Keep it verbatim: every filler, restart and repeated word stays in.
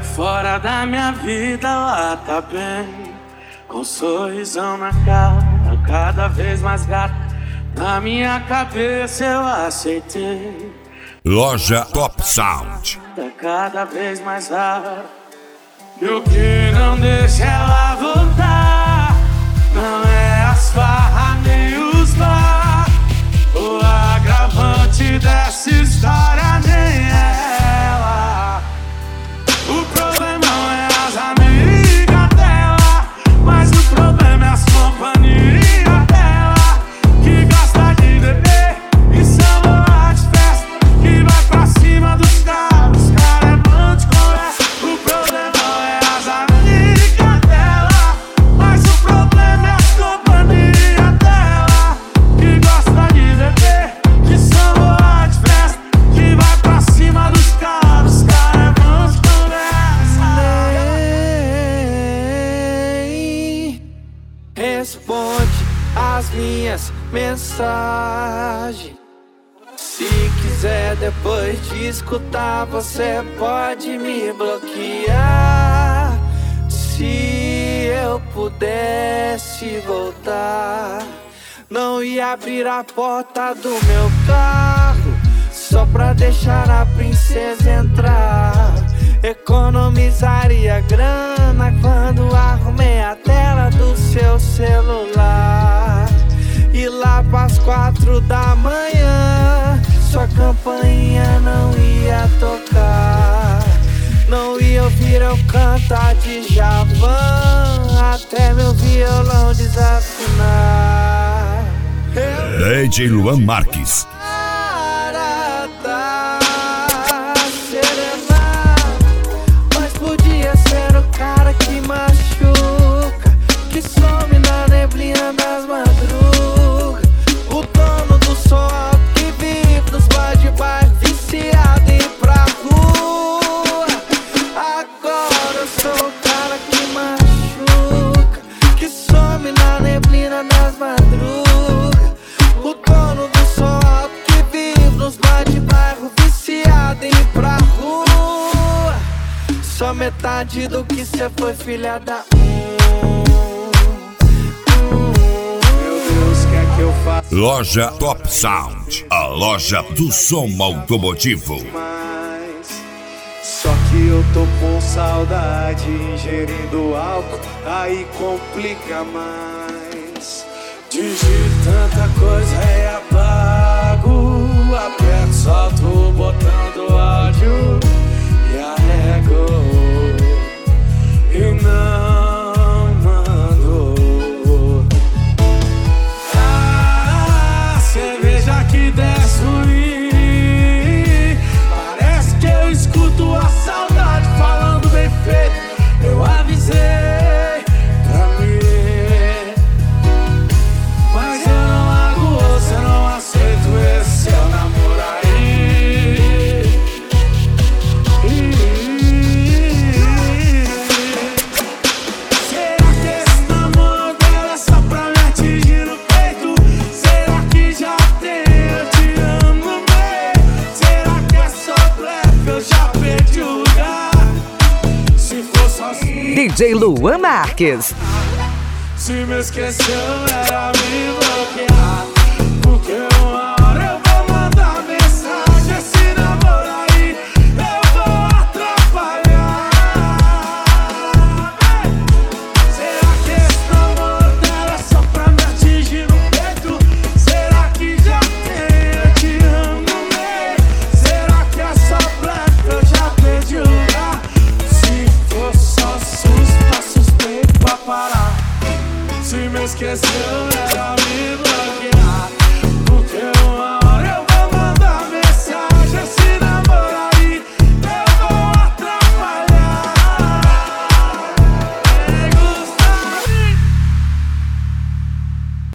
que fora da minha vida ela tá bem, com um sorrisão na cara, cada vez mais gata. Na minha cabeça eu aceitei. Loja Top Sound. Tá cada vez mais raro. E o que não deixa ela voltar não é as farras nem os bar. O agravante dessa história nem é ela. O problema não é as amigas dela, mas o problema é as companhias dela, que gosta de beber e samba de festa, que vai pra cima dos caras, os caras é bom de conversa. O problema não é as amigas dela, mas o problema é as companhias dela, que gosta de beber, que samba de festa, que vai pra cima dos caras, os caras é bom de conversa. Nem responde as minhas mensagens. Se quiser depois de escutar, você pode me bloquear. Se eu pudesse voltar, não ia abrir a porta do meu carro só pra deixar a princesa entrar. Economizaria grana quando arrumei a tela do seu celular. E lá pras quatro da manhã sua campainha não ia tocar. Não ia ouvir eu cantar de Djavan, até meu violão desafinar. D J Luan Marques. Cara da serenata, mas podia ser o cara que machuca, que some na neblina das madrugas. O dono do som alto que vive nos bar de bairro, viciado em ir pra rua. Agora eu sou o cara que machuca, que some na neblina das madrugas. O dono do som alto que vive nos bar de bairro, viciado em ir pra rua. Só metade do que cê foi, filha da Loja Top Sound, a loja do som automotivo. Mas só que eu tô com saudade, ingerindo álcool, aí complica mais. Digito tanta coisa e apago, aperto, solto o botão do áudio e arrego e não mando. A cerveja que desce ruim, parece que eu escuto a saudade falando bem feito. Eu avisei pra mim, mas eu não largo você, não aceito esse seu namoro aí. Será que esse namoro dela é só pra me atingir no peito? Será que já tem eu te amo no meio? Será que é só blefe, eu já perdi o lugar? Se for sozinho, D J Luan Marques. se me esqueceu era me bloquear, porque uma hora eu vou mandar mensagem. Esse namoro aí eu vou atrapalhar. Será que esse namoro dela é só pra me atingir no peito? Será que já tem eu te amo no meio? Será que é só blefe, eu já perdi o lugar? Se for só susto, tá suspeito pra parar. Se me esqueceu era